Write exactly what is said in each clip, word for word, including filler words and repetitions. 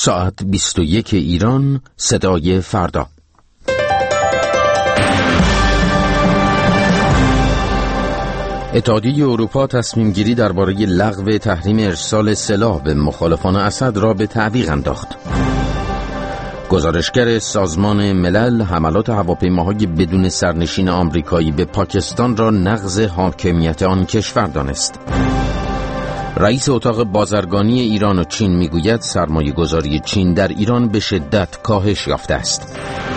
ساعت بیست و یک ایران، صدای فردا. اتحادیه اروپا تصمیم گیری درباره لغو تحریم ارسال سلاح به مخالفان اسد را به تعویق انداخت. گزارشگر سازمان ملل حملات هواپیماهای بدون سرنشین آمریکایی به پاکستان را نقض حاکمیت آن کشور دانست. رئیس اتاق بازرگانی ایران و چین میگوید سرمایه گذاری چین در ایران به شدت کاهش یافته است.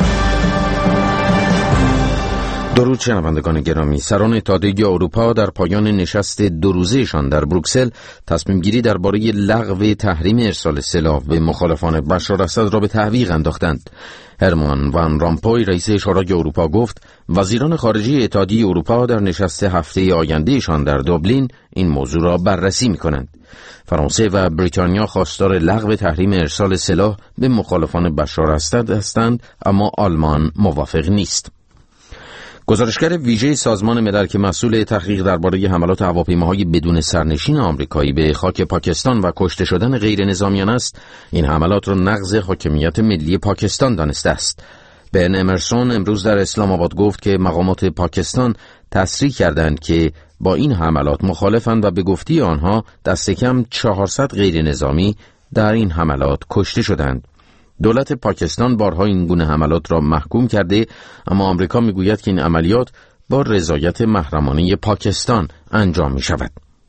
درود شنوندگان گرامی، سران اتحادیه اروپا در پایان نشست دو روزه‌شان در بروکسل تصمیم گیری درباره لغو تحریم ارسال سلاح به مخالفان بشار اسد را به تعویق انداختند. هرمان وان رامپوی رئیس شورای اروپا گفت وزیران خارجه اتحادیه اروپا در نشست هفته آیندهشان در دوبلین این موضوع را بررسی می‌کنند. فرانسه و بریتانیا خواستار لغو تحریم ارسال سلاح به مخالفان بشار اسد هستند، اما آلمان موافق نیست. گزارشگر ویژه سازمان ملل که مسئول تحقیق درباره حملات هواپیماهای بدون سرنشین آمریکایی به خاک پاکستان و کشته شدن غیر نظامیان است، این حملات را نقض حاکمیت ملی پاکستان دانسته است. بن امرسون امروز در اسلام آباد گفت که مقامات پاکستان تصریح کردند که با این حملات مخالفند و به گفته آنها دست کم چهارصد غیر نظامی در این حملات کشته شدند. دولت پاکستان بارها این گونه حملات را محکوم کرده، اما آمریکا میگوید که این عملیات با رضایت محرمانه پاکستان انجام می شود.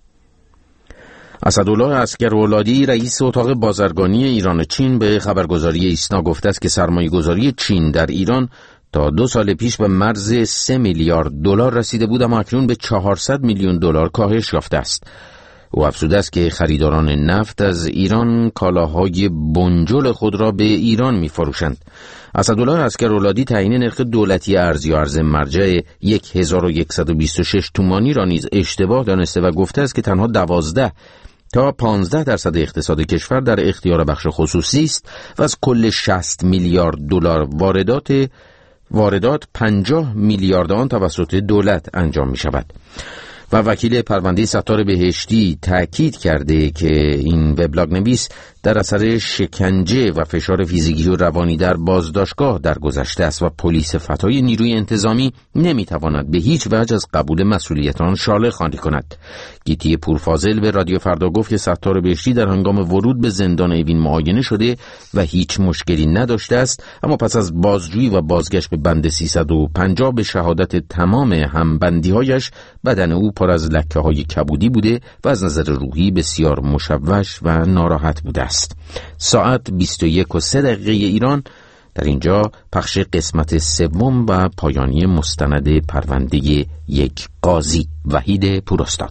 اسدالله عسگراولادی رئیس اتاق بازرگانی ایران و چین به خبرگزاری ایسنا گفته است که سرمایه گذاری چین در ایران تا دو سال پیش به مرز سه میلیارد دلار رسیده بود، اما اکنون به چهارصد میلیون دلار کاهش یافته است. او افزوده است که خریداران نفت از ایران کالاهای بنجل خود را به ایران می‌فروشند. اسدالله عسگراولادی تعیین نرخ دولتی ارز یا ارز مرجع هزار و صد و بیست و شش تومانی را نیز اشتباه دانسته و گفته است که تنها دوازده تا پانزده درصد اقتصاد کشور در اختیار بخش خصوصی است و از کل شصت میلیارد دلار واردات واردات پنجاه میلیارد آن توسط دولت انجام می شود. و وکیل پرونده ستار بهشتی تأکید کرده که این وبلاگ نویس در اثر شکنجه و فشار فیزیکی و روانی در بازداشتگاه درگذشته است و پلیس فتای نیروی انتظامی نمیتواند به هیچ وجه از قبول مسئولیت آن شاله خوانی کند. گیتی پورفاضل به رادیو فردا گفت که ستار بهشتی در هنگام ورود به زندان اوین معاینه شده و هیچ مشکلی نداشته است، اما پس از بازجویی و بازگشت به بند سیصد و پنجاه به شهادت تمام همبندی‌هایش بدن او پر از لکه‌های کبودی بوده و از نظر روحی بسیار مشوش و ناراحت بوده است. ساعت بیست و یک و سه دقیقه ایران. در اینجا پخش قسمت سوم و پایانی مستند پرونده یک قاضی. وحید پوراستاد.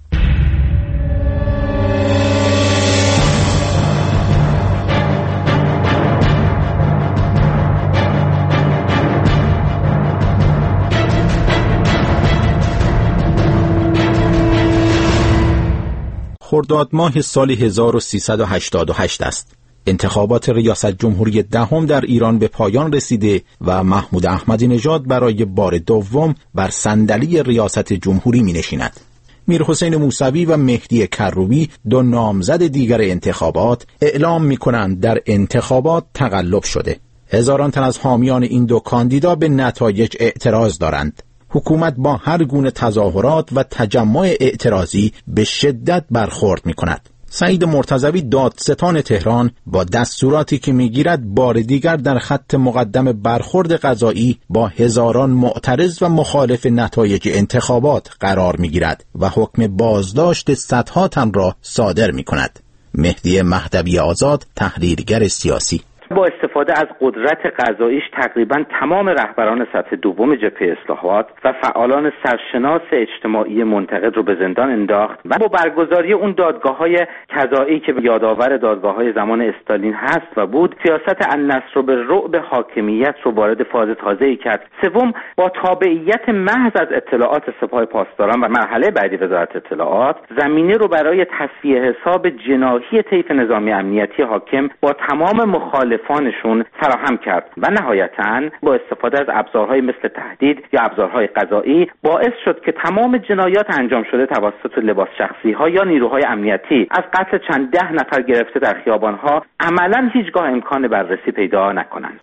خرداد ماه سال هزار و سیصد و هشتاد و هشت است. انتخابات ریاست جمهوری دهم در ایران به پایان رسیده و محمود احمدی نژاد برای بار دوم بر صندلی ریاست جمهوری می نشیند. میرحسین موسوی و مهدی کروبی دو نامزد دیگر انتخابات اعلام می کنند در انتخابات تقلب شده. هزاران تن از حامیان این دو کاندیدا به نتایج اعتراض دارند. حکومت با هر گونه تظاهرات و تجمع اعتراضی به شدت برخورد می کند. سعید مرتضوی دادستان تهران با دستوراتی که میگیرد بار دیگر در خط مقدم برخورد قضایی با هزاران معترض و مخالف نتایج انتخابات قرار میگیرد و حکم بازداشت صدها تن را صادر می کند. مهدی مهدوی آزاد، تحلیلگر سیاسی: با استفاده از قدرت قضاییش تقریبا تمام رهبران سطح دوم جبهه اصلاحات و فعالان سرشناس اجتماعی منتقد رو به زندان انداخت و با برگزاری اون دادگاه‌های قضایی که یادآور دادگاه‌های زمان استالین هست و بود، سیاست النصر به رعب حاکمیت رو وارد فاز تازه‌ای کرد. سوم، با تابعیت محض از اطلاعات سپاه پاسداران و مرحله بعدی وزارت اطلاعات، زمینه رو برای تصفیه حساب جناحی طیف نظامی امنیتی حاکم با تمام مخالف مخالفانشون فراهم کرد و نهایتاً با استفاده از ابزارهای مثل تهدید یا ابزارهای قضایی باعث شد که تمام جنایات انجام شده توسط لباس شخصی‌ها یا نیروهای امنیتی از قتل چند ده نفر گرفته در خیابان‌ها عملاً هیچگاه امکان بررسی پیدا نکنند.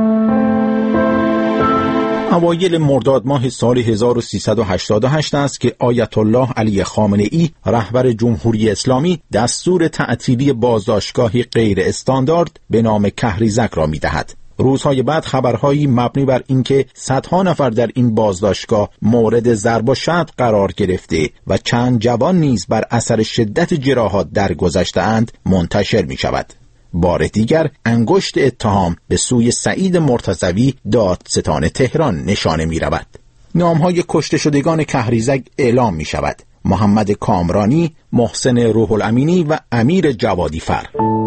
اوایل مرداد ماه سال هزار و سیصد و هشتاد و هشت است که آیت الله علی خامنه‌ای رهبر جمهوری اسلامی دستور تعطیلی بازداشتگاهی غیر استاندارد به نام کهریزک را می‌دهد. روزهای بعد خبرهایی مبنی بر اینکه صدها نفر در این بازداشتگاه مورد ضرب و شتم قرار گرفته و چند جوان نیز بر اثر شدت جراحات درگذشته‌اند منتشر می‌شود. بار دیگر انگشت اتهام به سوی سعید مرتضوی دادستان تهران نشانه می رود. نامهای کشته شدگان کهریزک اعلام می شود: محمد کامرانی، محسن روح الامینی و امیر جوادی فر.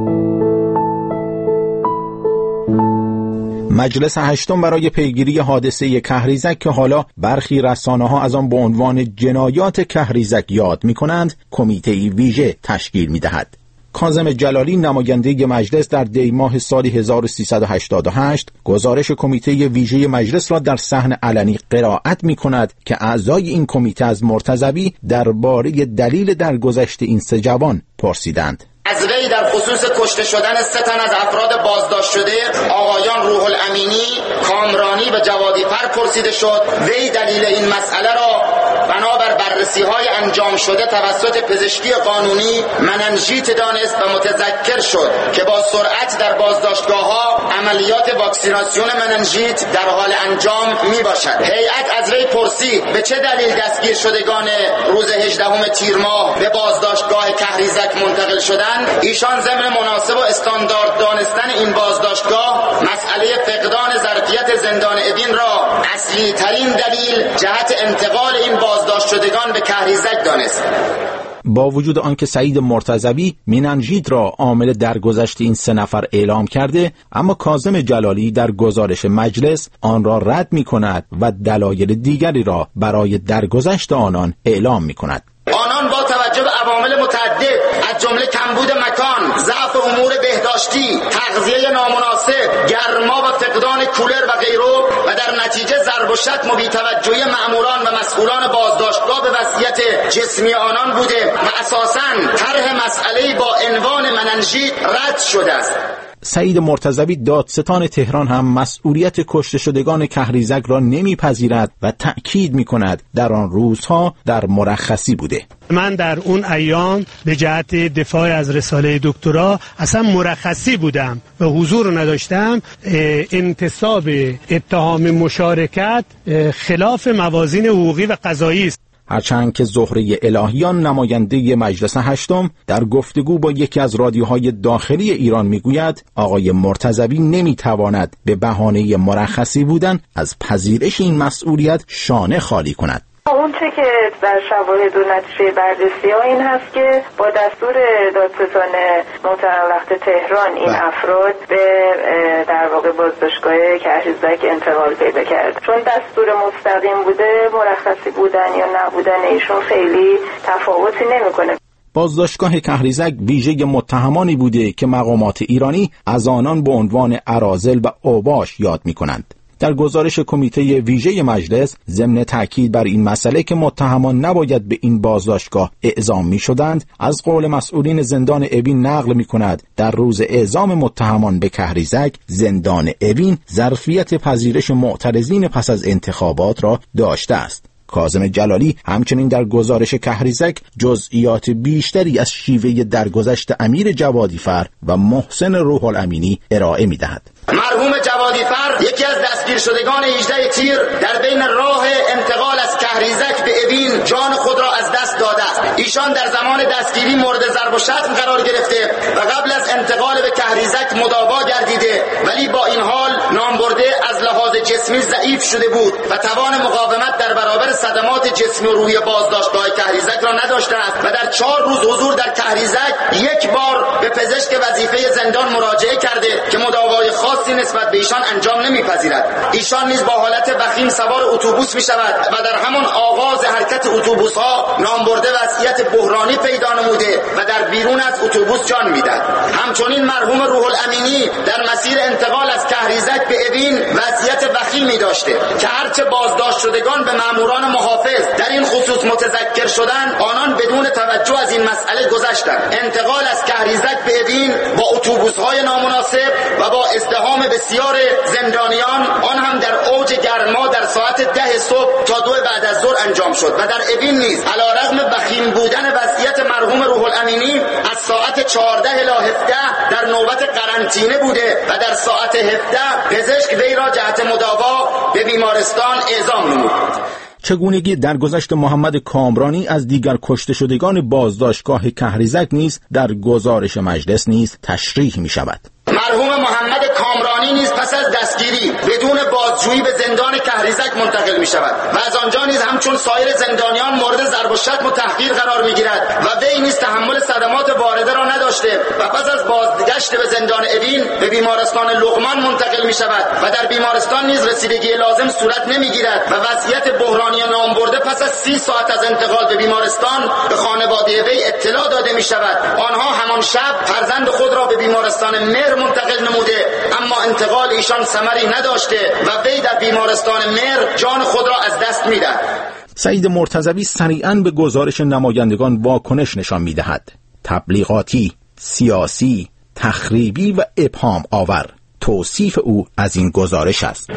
مجلس هشتم برای پیگیری حادثه کهریزک که حالا برخی رسانه‌ها از آن به عنوان جنایات کهریزک یاد می کنند، کمیته ویژه تشکیل می دهد. کاظم جلالی نماینده مجلس در دی ماه سال هزار و سیصد و هشتاد و هشت گزارش کمیته ویژه مجلس را در صحن علنی قرائت می کند که اعضای این کمیته از مرتضوی درباره دلیل درگذشت این سه جوان پرسیدند. از وی در خصوص کشته شدن سه تن از افراد بازداشت شده آقایان روح الامینی، کامرانی و جوادی فر پرسیده شد. وی دلیل این مسئله را بنابر بررسی های انجام شده توسط پزشکی قانونی مننژیت دانست و متذکر شد که با سرعت در بازداشتگاه ها عملیات واکسیناسیون مننژیت در حال انجام می باشد. هیئت از وی پرسید به چه دلیل دستگیر شدگان روز هجدهم تیر ماه به بازداشتگاه کهریزک منتقل شدند. ایشان ضمن مناسب و استاندارد دانستن این بازداشتگاه مسئله فقدان ظرفیت زندان اوین را اصلی ترین دلیل جهت انتقال این بازداشت شدگان به کهریزک دانست. با وجود آنکه سعید مرتضوی مننژیت را عامل درگذشت این سه نفر اعلام کرده، اما کاظم جلالی در گزارش مجلس آن را رد می کند و دلایل دیگری را برای درگذشت آنان اعلام می کند. آنان با توجه به عوامل متعدد از جمله کمبود مکان، ضعف امور بهداشتی، تغذیه نامناسب، گرما و فقدان کولر و غیره و در نتیجه ضرب و شتم و بی‌توجهی مأموران و مسئولان بازداشتگاه به وضعیت جسمی آنان بوده و اساساً طرح مسئله‌ای با عنوان مننژیت رد شده است. سعید مرتضوی دادستان تهران هم مسئولیت کشته شدگان کهریزک را نمیپذیرد و تأکید میکند در آن روزها در مرخصی بوده. من در اون ایام به جهت دفاع از رساله دکترا اصلا مرخصی بودم و حضور نداشتم. انتصاب اتهام مشارکت خلاف موازین حقوقی و قضایی است. هرچند که زهره الهیان نماینده مجلس هشتم در گفتگو با یکی از رادیوهای داخلی ایران میگوید آقای مرتضوی نمیتواند به بهانه مرخصی بودن از پذیرش این مسئولیت شانه خالی کند. اون چه که در شواهد و نتیجه بررسی ها این هست که با دستور دادستان محترم وقت تهران این افراد به در واقع بازداشتگاه کهریزک انتقال پیدا کرد. چون دستور مستقیم بوده، مرخصی بودن یا نبودن ایشون خیلی تفاوتی نمیکنه. بازداشتگاه کهریزک ویژه متهمانی بوده که مقامات ایرانی از آنان به عنوان اراذل و اوباش یاد می‌کنند. در گزارش کمیته ویژه مجلس ضمن تاکید بر این مسئله که متهمان نباید به این بازداشتگاه اعزام می شدند، از قول مسئولین زندان اوین نقل می کند در روز اعزام متهمان به کهریزک زندان اوین ظرفیت پذیرش معترضین پس از انتخابات را داشته است. کاظم جلالی همچنین در گزارش کهریزک جزئیات بیشتری از شیوه درگذشت امیر جوادی فر و محسن روح الامینی ارائه می دهد. مرحوم جوادی فر یکی از دستگیر شدگان هجده تیر در بین راه انتقال از کهریزک به اوین جان خود را از دست داده است. ایشان در زمان دستگیری مورد ضرب و شتم قرار گرفته و قبل از انتقال به کهریزک مداوا گردیده، ولی با این حال نامبرده از لحاظ جسمی جسمی ضعیف شده بود و توان مقاومت در برابر صدمات جسمی و روحی بازداشتگاه کهریزک را نداشته است و در چهار روز حضور در کهریزک یک بار به پزشک وظیفه زندان مراجعه کرده که مداوای خاصی نسبت به ایشان انجام نمیپذیرد. ایشان نیز با حالت وخیم سوار اتوبوس می شود و در همان آغاز حرکت اتوبوس ها نامبرده وضعیت بحرانی پیدا نموده و در بیرون از اتوبوس جان میدهد. همچنین مرحوم روح الامینی در مسیر انتقال از کهریزک به اوین وضعیت وخیمی داشته که هرچه بازداشت شدگان به ماموران محافظ در این خصوص متذکر شدند، آنان بدون توجه از این مسئله گذشتند. انتقال از کهریزک به اوین با اتوبوس‌های نامناسب و با ازدحام بسیار زندانیان، آن هم در اوج گرما در ساعت ده صبح تا دو بعد از ظهر انجام شد و در اوین نیز علیرغم وخیم بودن وضعیت مرحوم روح الامینی از ساعت چهارده الی هفده در نوبت قرنطینه بوده و در ساعت هفده پزشک وی را جهت مداوا به بیمارستان اعزام نمود. چگونگی درگذشت محمد کامرانی از دیگر کشته شدگان بازداشتگاه کهریزک نیز در گزارش مجلس نیز تشریح می شود. مرحوم محمد کامرانی نیز پس از دستگیری بدون بازجویی به زندان کهریزک منتقل می شود و از آنجا نیز همچون سایر زندانیان مورد ضرب و شتم و تحقیر قرار می گیرد و وی نیز تحمل صدمات وارده را نداشته و پس از بازگشت به زندان اوین به بیمارستان لقمان منتقل می شود و در بیمارستان نیز رسیدگی لازم صورت نمی گیرد و وضعیت بحرانی نامبرده پس از سی ساعت از انتقال به بیمارستان به خانواده وی اطلاع داده می شود. آنها همان شب فرزند خود را به بیمارستان مهر منتقل نموده، اما انتقال ایشان ثمری نداشته و وی در بیمارستان مهر جان خود را از دست می‌دهد. سعید مرتضوی سریعاً به گزارش نمایندگان واکنش نشان می‌دهد. تبلیغاتی، سیاسی، تخریبی و ابهام آور. توصیف او از این گزارش است.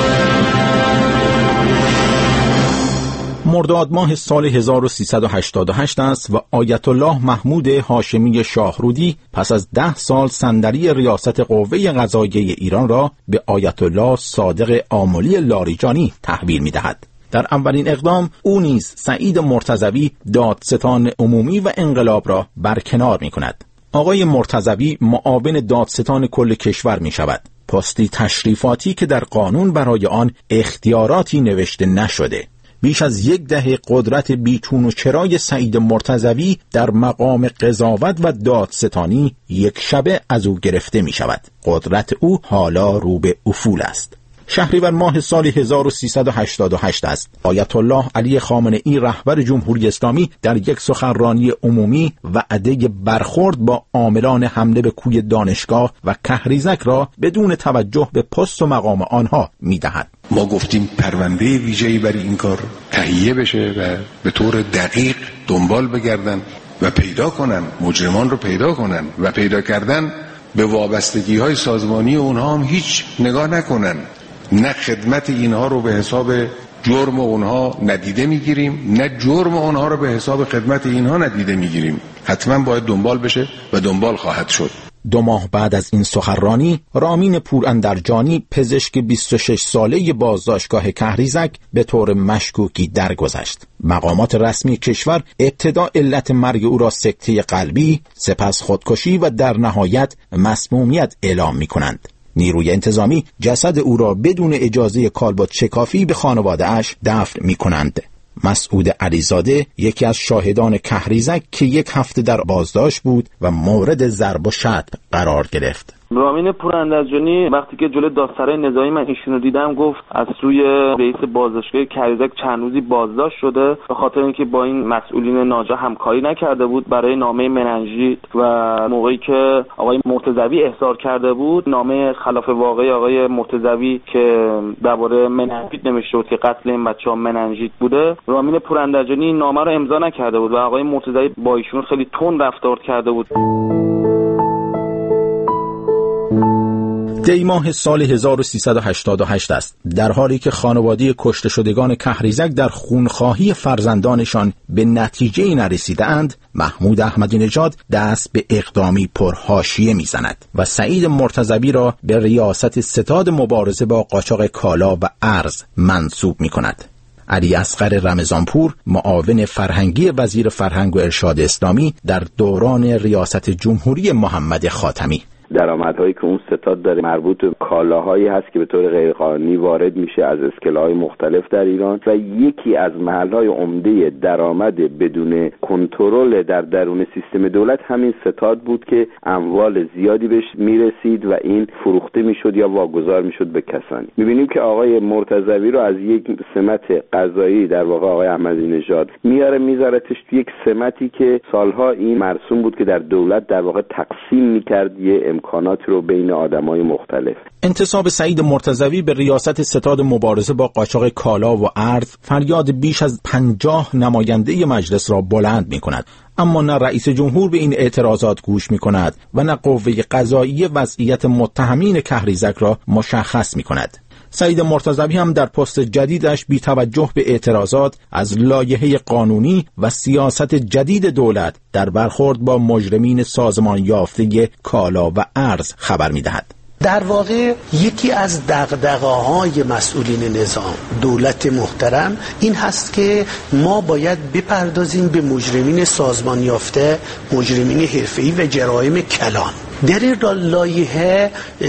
مرداد ماه سال هزار و سیصد و هشتاد و هشت است و آیت الله محمود هاشمی شاهرودی پس از ده سال صندلی ریاست قوه قضاییه ایران را به آیت الله صادق آملی لاریجانی تحویل می‌دهد. در اولین اقدام او نیز سعید مرتضوی دادستان عمومی و انقلاب را برکنار می‌کند. آقای مرتضوی معاون دادستان کل کشور می‌شود. پستی تشریفاتی که در قانون برای آن اختیاراتی نوشته نشده. بیش از یک دهه قدرت بیچون و چرای سعید مرتضوی در مقام قضاوت و دادستانی یک شبه از او گرفته می شود. قدرت او حالا رو به افول است. شهریور ماه سال هزار و سیصد و هشتاد و هشت است. آیت الله علی خامنه‌ای رهبر جمهوری اسلامی در یک سخنرانی عمومی وعده برخورد با عاملان حمله به کوی دانشگاه و کهریزک را بدون توجه به پست و مقام آنها می‌دهد. ما گفتیم پرونده ویژه‌ای برای این کار تهیه بشه و به طور دقیق دنبال بگردن و پیدا کنن، مجرمان رو پیدا کنن و پیدا کردن به وابستگی‌های سازمانی اونها هم هیچ نگاه نکنن. نه خدمت اینها رو به حساب جرم اونها ندیده میگیریم، نه جرم اونها رو به حساب خدمت اینها ندیده میگیریم. حتما باید دنبال بشه و دنبال خواهد شد. دو ماه بعد از این سخنرانی، رامین پوراندرجانی پزشک بیست و شش ساله بازداشتگاه کهریزک به طور مشکوکی درگذشت. مقامات رسمی کشور ابتدا علت مرگ او را سکته قلبی، سپس خودکشی و در نهایت مسمومیت اعلام می‌کنند. نیروی انتظامی جسد او را بدون اجازه کالبد شکافی به خانواده اش دفن می‌کنند. مسعود علیزاده یکی از شاهدان کهریزک که یک هفته در بازداشت بود و مورد ضرب و شتم قرار گرفت. رامین پوراندرجانی وقتی که جلوی دادسرای نظامی من ایشونو دیدم گفت از روی رئیس بازداشتگاه کهریزک چند روزی بازداشت شده به خاطر اینکه با این مسئولین ناجا همکاری نکرده بود برای نامه مننژیت و موقعی که آقای مرتضوی احضار کرده بود نامه خلاف واقعی آقای مرتضوی که درباره مننژیت نوشته بود که قتل این بچه‌ها مننژیت بوده، رامین پوراندرجانی این نامه رو امضا نکرده بود و آقای مرتضوی با ایشون خیلی تند رفتار کرده بود. دی ماه سال هزار و سیصد و هشتاد و هشت است. در حالی که خانواده کشته شدگان کهریزک در خونخواهی فرزندانشان به نتیجه‌ای نرسیدند، محمود احمدی نژاد دست به اقدامی پرحاشیه میزند و سعید مرتضوی را به ریاست ستاد مبارزه با قاچاق کالا و ارز منصوب می‌کند. علی اصغر رمضانپور معاون فرهنگی وزیر فرهنگ و ارشاد اسلامی در دوران ریاست جمهوری محمد خاتمی. درآمدهایی که اون ستاد داره مربوط به کالاهایی هست که به طور غیرقانونی وارد میشه از اسکله‌های مختلف در ایران و یکی از محل‌های عمده درآمد بدون کنترل در درون سیستم دولت همین ستاد بود که اموال زیادی بهش میرسید و این فروخته میشد یا واگذار میشد به کسانی. میبینیم که آقای مرتضوی رو از یک سمت قضایی در واقع آقای احمدی نژاد میاره میذارتش توی یک سمتی که سالها این مرسوم بود که در دولت در واقع تقسیم میکرد یه امکانات رو بین آدمای مختلف. انتصاب سعید مرتضوی به ریاست ستاد مبارزه با قاچاق کالا و ارز فریاد بیش از پنجاه نماینده مجلس را بلند میکند، اما نه رئیس جمهور به این اعتراضات گوش میکند و نه قوه قضاییه وضعیت متهمین کهریزک را مشخص میکند. سعید مرتضوی هم در پست جدیدش بی توجه به اعتراضات از لایحه قانونی و سیاست جدید دولت در برخورد با مجرمین سازمان یافته کالا و ارز خبر می‌دهد. در واقع یکی از دغدغه‌های مسئولین نظام، دولت محترم، این هست که ما باید بپردازیم به مجرمین سازمان یافته، مجرمین حرفه‌ای و جرایم کلان. در این لایحه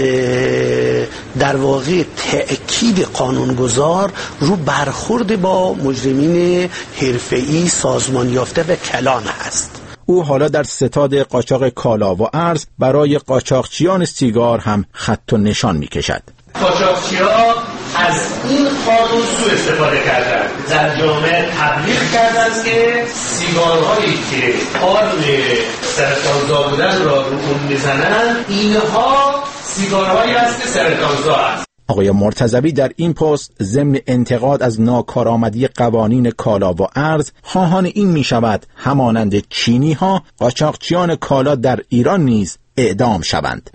در واقع تأکید قانونگذار رو برخورد با مجرمین حرفه‌ای، سازمان یافته و کلان هست. او حالا در ستاد قاچاق کالا و ارز برای قاچاقچیان سیگار هم خط و نشان می‌کشد. قاچاقچی‌ها از این قانون سوء استفاده کردند، در جامعه تبلیغ کردند که سیگارهایی که آرم سرطانزا بودن را رو اون میزنن، اینها سیگارهایی هست که سرطانزا است. آقای مرتضوی در این پست ضمن انتقاد از ناکارآمدی قوانین کالا و ارز خواهان این می شود همانند چینی ها قاچاقچیان کالا در ایران نیز اعدام شوند.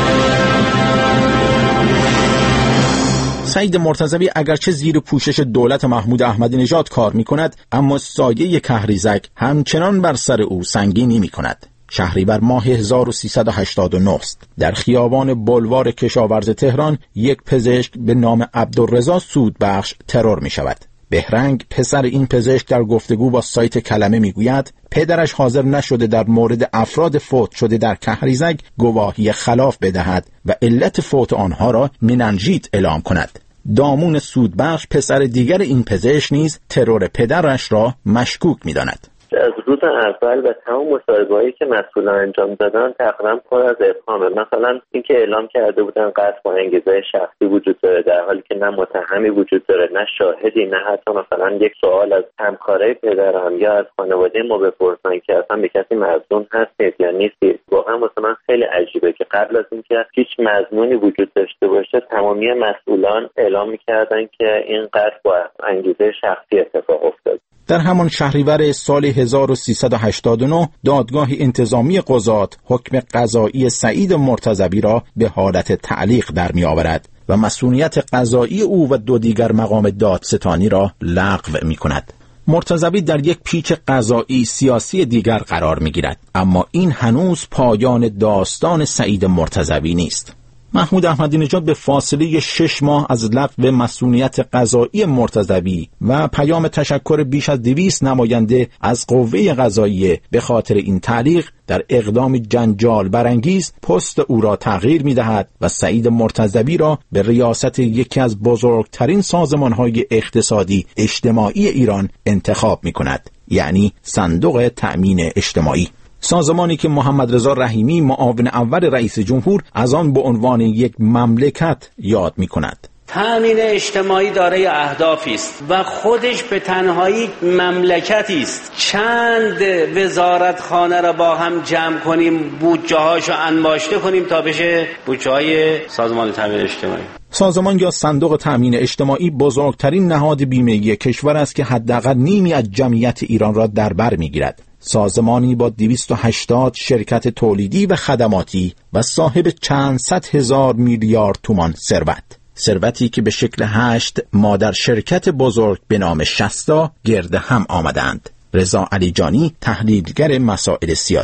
سعید مرتضوی اگرچه زیر پوشش دولت محمود احمدی نژاد کار می کند، اما سایه کهریزک همچنان بر سر او سنگینی می کند. شهریور ماه هزار و سیصد و هشتاد و نه است. در خیابان بلوار کشاورز تهران یک پزشک به نام عبدالرضا سودبخش ترور می شود. بهرنگ پسر این پزشک در گفتگو با سایت کلمه می گوید پدرش حاضر نشده در مورد افراد فوت شده در کهریزک گواهی خلاف بدهد و علت فوت آنها را مننژیت اعلام کند. دامون سودبخش پسر دیگر این پزشک نیز ترور پدرش را مشکوک می داند. از روز اول و تمام مصاحبه‌هایی که مسئولان انجام دادن تقریبا پر از ابهامه. مثلا اینکه اعلام کرده بودن قتل با انگیزه شخصی وجود داره، در حالی که نه متهمی وجود داره، نه شاهدی، نه حتی مثلا یک سوال از همکارای پدرم یا از خانواده ما بپرسن که اصلا به کسی مظنون هستید یا نیستید. واقعا مثلا خیلی عجیبه که قبل از اینکه هیچ مظنونی وجود داشته باشه تمامی مسئولان اعلام می‌کردن که این قتل با انگیزه شخصی اتفاق افتاد. در همان شهریور سال هزار و سیصد و هشتاد و نه دادگاه انتظامی قضات حکم قضایی سعید مرتضوی را به حالت تعلیق در می آورد و مسئولیت قضایی او و دو دیگر مقام دادستانی را لغو می کند. مرتضوی در یک پیچ قضایی سیاسی دیگر قرار می گیرد، اما این هنوز پایان داستان سعید مرتضوی نیست. محمود احمدی نژاد به فاصله شش ماه از لغو مسئولیت قضایی مرتضوی و پیام تشکر بیش از دویست نماینده از قوه قضاییه به خاطر این تعلیق در اقدام جنجال برانگیز پست او را تغییر می‌دهد و سعید مرتضوی را به ریاست یکی از بزرگترین سازمان‌های اقتصادی اجتماعی ایران انتخاب می‌کند، یعنی صندوق تأمین اجتماعی. سازمانی که محمد رضا رحیمی معاون اول رئیس جمهور از آن به عنوان یک مملکت یاد می کند. تأمین اجتماعی دارای اهدافی است و خودش به تنهایی مملکتی است. چند وزارتخانه را با هم جمع کنیم، بودجه‌هاشو انباشته کنیم تا بشه بودجه‌های سازمان تأمین اجتماعی. سازمان یا صندوق تأمین اجتماعی بزرگترین نهاد بیمه‌ای کشور است که حداقل نیمی از جمعیت ایران را در بر می‌گیرد. سازمانی با دویست و هشتاد شرکت تولیدی و خدماتی و صاحب چند صد هزار میلیارد تومان ثروت. ثروتی که به شکل هشت مادر شرکت بزرگ به نام شستا گرد هم آمدند. رضا علیجانی، تحلیلگر مسائل سیاسی: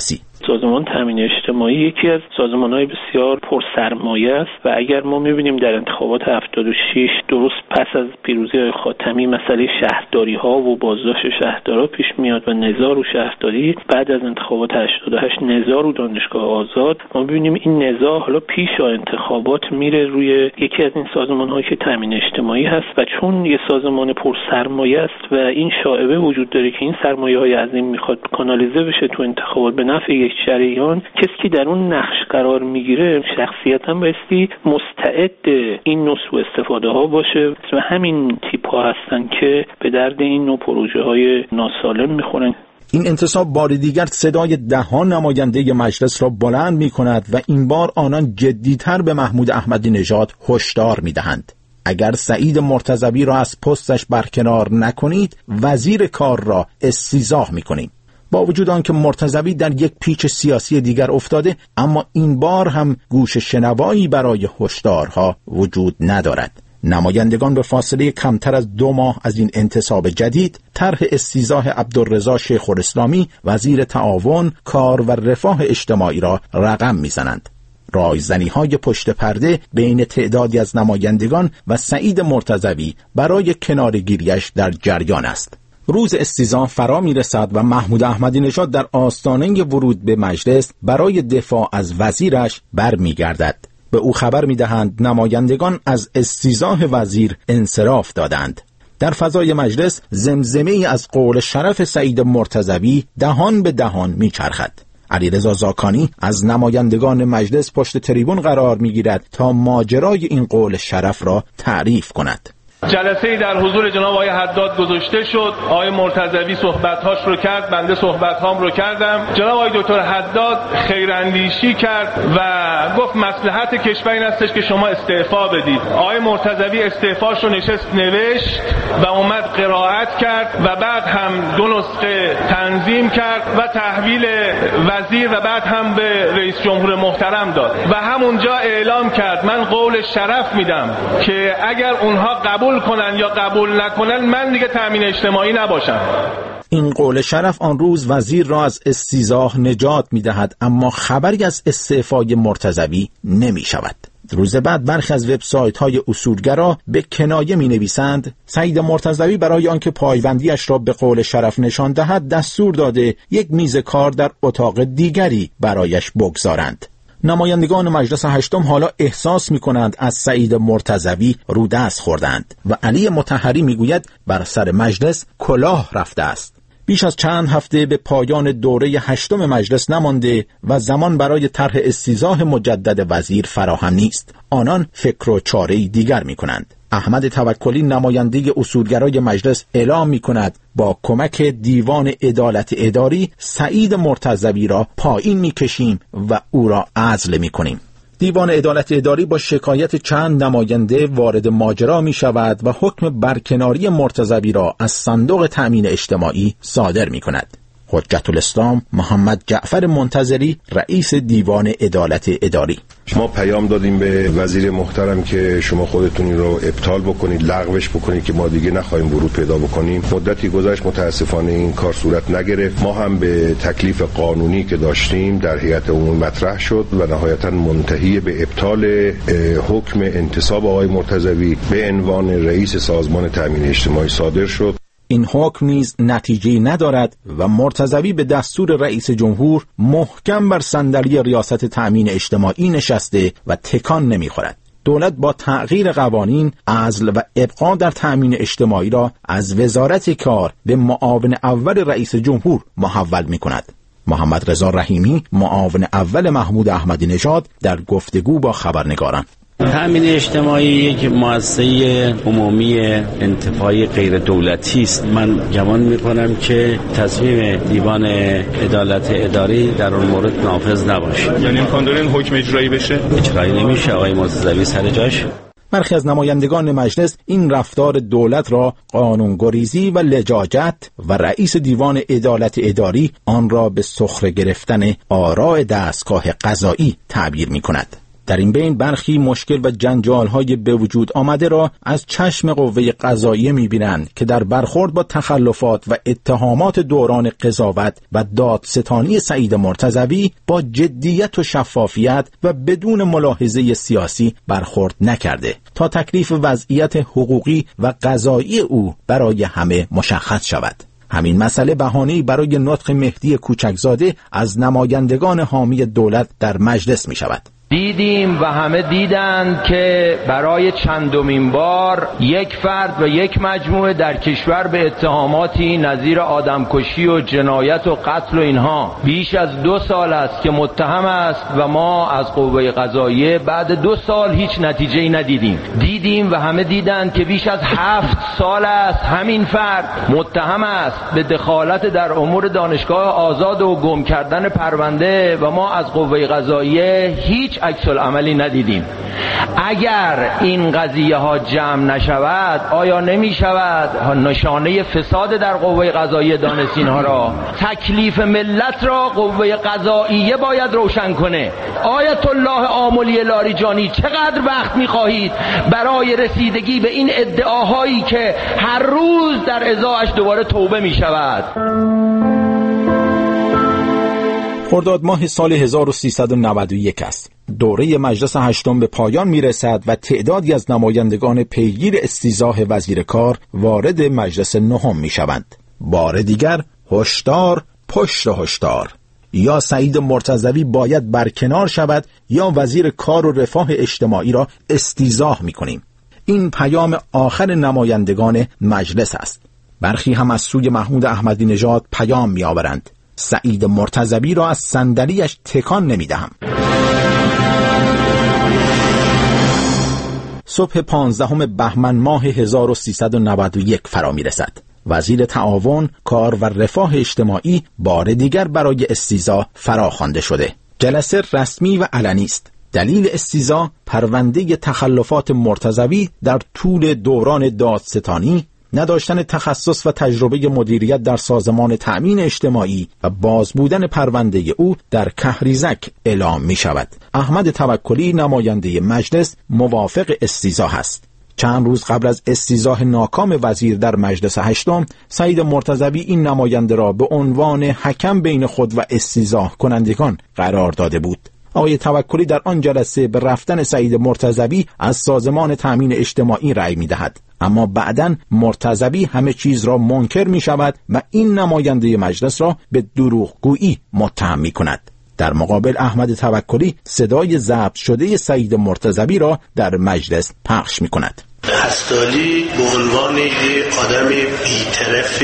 سازمان تامین اجتماعی یکی از سازمان‌های بسیار پرسرمایه است و اگر ما می‌بینیم در انتخابات هفتاد و شش درست پس از پیروزی آقای خاتمی مسئله شهرداری‌ها و بازداشت شهردارا پیش میاد و نزاع رو شهرداری، بعد از انتخابات هشتاد و هشت نزاع رو دانشگاه آزاد، ما ببینیم این نزاع حالا پیش از انتخابات میره روی یکی از این سازمان‌هایی که تامین اجتماعی هست و چون یه سازمان پرسرمایه است و این شایعه وجود داره که این سرمایه‌های عظیم میخواد کانالیزه بشه تو انتخابات به نفع یک جریان، کسی که در اون نقش قرار میگیره شخصیتاً بایستی مستعد این نوع سوء استفاده ها باشه و همین تیپ ها هستن که به درد این نوع پروژه های ناسالم میخورن. این انتصاب بار دیگر صدای دهان نماینده مجلس را بلند می کند و این بار آنان جدیتر به محمود احمدی نژاد هشدار می دهند. اگر سعید مرتضوی را از پستش برکنار نکنید، وزیر کار را استیضاح می کنیم. با وجود آنکه مرتضوی در یک پیچ سیاسی دیگر افتاده، اما این بار هم گوش شنوایی برای هشدارها وجود ندارد. نمایندگان به فاصله کمتر از دو ماه از این انتصاب جدید طرح استیضاح عبدالرضا شیخ‌الاسلامی وزیر تعاون، کار و رفاه اجتماعی را رقم میزنند. رایزنی‌های پشت پرده بین تعدادی از نمایندگان و سعید مرتضوی برای کنارگیریش در جریان است. روز استیضاح فرا میرسد و محمود احمدی نژاد در آستانه ورود به مجلس برای دفاع از وزیرش برمیگردد. به او خبر میدهند نمایندگان از استیضاح وزیر انصراف دادند. در فضای مجلس زمزمه‌ای از قول شرف سعید مرتضوی دهان به دهان میچرخد. علیرضا زاکانی از نمایندگان مجلس پشت تریبون قرار میگیرد تا ماجرای این قول شرف را تعریف کند. جلسه‌ای در حضور جناب آقای حداد گذاشته شد. آقای مرتضوی صحبت‌هاش رو کرد، بنده صحبت‌هام رو کردم. جناب آقای دکتر حداد خیراندیشی کرد و گفت مصلحت کشور این هستش که شما استعفا بدید. آقای مرتضوی استعفاش رو نشست نوشت و اومد قرائت کرد و بعد هم دو نسخه تنظیم کرد و تحویل وزیر و بعد هم به رئیس جمهور محترم داد و همونجا اعلام کرد من قول شرف میدم که اگر اونها قبول کنن یا قبول نکنن من دیگه تامین اجتماعی نباشم. این قول شرف آن روز وزیر را از استیضاح نجات می‌دهد، اما خبری از استعفای مرتضوی نمی‌شود. روز بعد برخی از وبسایت‌های اصولگرا به کنایه می‌نویسند سعید مرتضوی برای آنکه پایبندیش را به قول شرف نشان دهد دستور داده یک میز کار در اتاق دیگری برایش بگذارند. نمایندگان مجلس هشتم حالا احساس می کنند از سعید مرتضوی رو دست خوردند و علی مطهری می گوید بر سر مجلس کلاه رفته است. بیش از چند هفته به پایان دوره هشتم مجلس نمانده و زمان برای طرح استیضاح مجدد وزیر فراهم نیست. آنان فکر و چاره‌ای دیگر می کنند. احمد توکلی نماینده اصولگرای مجلس اعلام می کند با کمک دیوان عدالت اداری سعید مرتضوی را پایین می کشیم و او را عزل می کنیم. دیوان عدالت اداری با شکایت چند نماینده وارد ماجرا می شود و حکم برکناری مرتضوی را از صندوق تأمین اجتماعی صادر می کند. حجت الاسلام محمد جعفر منتظری رئیس دیوان عدالت اداری: ما پیام دادیم به وزیر محترم که شما خودتون این رو ابطال بکنید، لغوش بکنید که ما دیگه نخواهیم ورود پیدا بکنیم. مدتی گذشت، متاسفانه این کار صورت نگرفت. ما هم به تکلیف قانونی که داشتیم در هیئت عمومی مطرح شد و نهایتا منتهی به ابطال حکم انتصاب آقای مرتضوی به عنوان رئیس سازمان تأمین اجتماعی صادر شد. این حکم نیز نتیجه ندارد و مرتضوی به دستور رئیس جمهور محکم بر صندلی ریاست تأمین اجتماعی نشسته و تکان نمیخورد. دولت با تغییر قوانین عزل و ابقا در تأمین اجتماعی را از وزارت کار به معاون اول رئیس جمهور محول می کند. محمد رضا رحیمی معاون اول محمود احمدی نژاد در گفتگو با خبرنگاران: تأمین اجتماعی یک مؤسسه عمومی انتفاعی غیر دولتی است. من گمان می‌کنم که تصمیم دیوان عدالت اداری در اون مورد نافذ نباشه. یعنی امکان داره این حکم اجرایی بشه؟ اجرایی نمیشه. آقای مرتضوی سر جاش. برخی از نمایندگان مجلس این رفتار دولت را قانونگریزی و لجاجت و رئیس دیوان عدالت اداری آن را به سخره گرفتن آراء دستگاه قضایی تعبیر می‌کند. در این بین برخی مشکل و جنجال‌های به وجود آمده را از چشم قوه قضاییه می‌بینند که در برخورد با تخلفات و اتهامات دوران قضاوت و دادستانی سعید مرتضوی با جدیت و شفافیت و بدون ملاحظه سیاسی برخورد نکرده تا تکلیف وضعیت حقوقی و قضایی او برای همه مشخص شود. همین مسئله بهانه‌ای برای نطق مهدی کوچکزاده از نمایندگان حامی دولت در مجلس می‌شود. دیدیم و همه دیدند که برای چندمین بار یک فرد و یک مجموعه در کشور به اتهاماتی نظیر آدمکشی و جنایت و قتل و اینها بیش از دو سال است که متهم است و ما از قوه قضاییه بعد دو سال هیچ نتیجه‌ای ندیدیم. دیدیم و همه دیدند که بیش از هفت سال است همین فرد متهم است به دخالت در امور دانشگاه آزاد و گم کردن پرونده و ما از قوه قضاییه هیچ عکس العملی ندیدیم. اگر این قضیه ها جمع نشود آیا نمی شود نشانه فساد در قوه قضاییه دانستین ها را؟ تکلیف ملت را قوه قضاییه باید روشن کنه. آیت الله آملی لاریجانی چقدر وقت می خواهید برای رسیدگی به این ادعاهایی که هر روز در ازاعش دوباره توبه می شود؟ خرداد ماه سال هزار و سیصد و نود و یک است. دوره مجلس هشتم به پایان می رسد و تعدادی از نمایندگان پیگیر استیضاح وزیر کار وارد مجلس نهم می شوند. بار دیگر هشدار پشت هشدار. یا سعید مرتضوی باید برکنار شود یا وزیر کار و رفاه اجتماعی را استیضاح می کنیم. این پیام آخر نمایندگان مجلس است. برخی هم از سوی محمود احمدی نژاد پیام می آورند: سعید مرتضوی را از صندلی‌اش تکان نمی‌دهم. صبح پانزدهم بهمن ماه هزار و سیصد و نود و یک فرا می‌رسد. وزیر تعاون، کار و رفاه اجتماعی بار دیگر برای استیضاح فراخوانده شده. جلسه رسمی و علنی است. دلیل استیضاح پرونده تخلفات مرتضوی در طول دوران دادستانی، نداشتن تخصص و تجربه مدیریت در سازمان تأمین اجتماعی و باز بودن پرونده او در کهریزک اعلام می شود. احمد توکلی نماینده مجلس موافق استیضاح است. چند روز قبل از استیضاح ناکام وزیر در مجلس هشتم، سعید مرتضوی این نماینده را به عنوان حکم بین خود و استیضاح کنندگان قرار داده بود. آقای توکلی در آن جلسه به رفتن سعید مرتضوی از سازمان تأمین اجتماعی رأی می دهد، اما بعداً مرتضوی همه چیز را منکر می شود و این نماینده مجلس را به دروغگویی متهم می کند. در مقابل احمد توکلی صدای ضبط شده سعید مرتضوی را در مجلس پخش می کند. هستالی به عنوان یه آدم بی‌طرف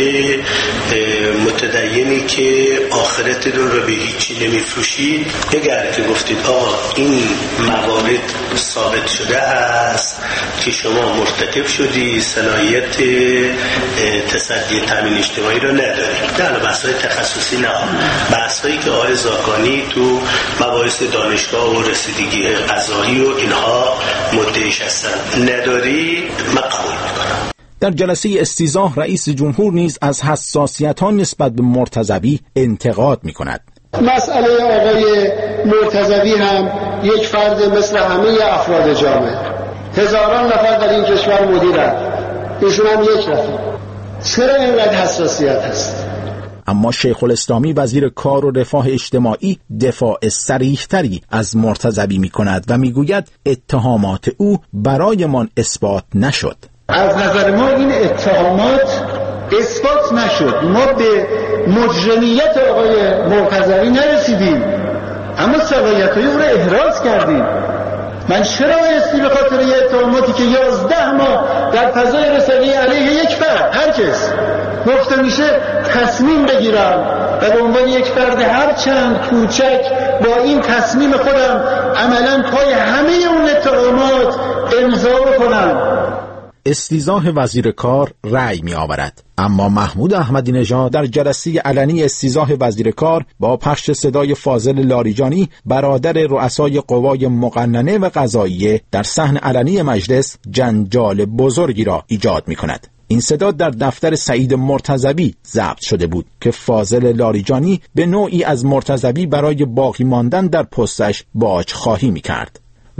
متدینی که آخرتتون رو به هیچی نمیفروشید، اگر که گفتید آقا این موارد ثابت شده است که شما مرتکب شدی، صلاحیت تصدی تامین اجتماعی رو ندارید. نه بحث‌های تخصصی نه، بحث‌هایی که آقای زاکانی تو مباحث دانشگاه و رسیدگی قضایی و اینها مدعیش هستن نداری، من قبول میکنم. در جلسه استیضاح رئیس جمهور نیز از حساسیت‌ها نسبت به مرتضوی انتقاد میکند. مسئله آقای مرتضوی هم یک فرد مثل همه افراد جامعه، هزاران نفر در این کشور مدیرند، ایشون هم یک نفر. چرا اینقدر حساسیت هست؟ اما شیخ الاسلامی وزیر کار و رفاه اجتماعی دفاع صریح‌تری از مرتضوی می‌کند و می‌گوید اتهامات او برایمان اثبات نشد. از نظر ما این اتهامات اثبات نشد. ما به مجرمیت آقای مرتضوی نرسیدیم، اما صلاحیت‌های او را احراز کردیم. من چرا بایستی به خاطر یه اتهاماتی که یازده ماه در فضای رسانه‌ای علیه یک فرد هر کس گفته میشه تصمیم بگیرم و به عنوان یک فرد هر چند کوچک با این تصمیم خودم عملاً پای همه اون اتهامات امضا بکنم؟ استیضاح وزیر کار رأی می آورد، اما محمود احمدی نژاد در جلسه علنی استیضاح وزیر کار با پخش صدای فاضل لاریجانی برادر رؤسای قوای مقننه و قضاییه در صحن علنی مجلس جنجال بزرگی را ایجاد می کند. این صدا در دفتر سعید مرتضوی ضبط شده بود که فاضل لاریجانی به نوعی از مرتضوی برای باقی ماندن در پستش باج خواهی می کرد.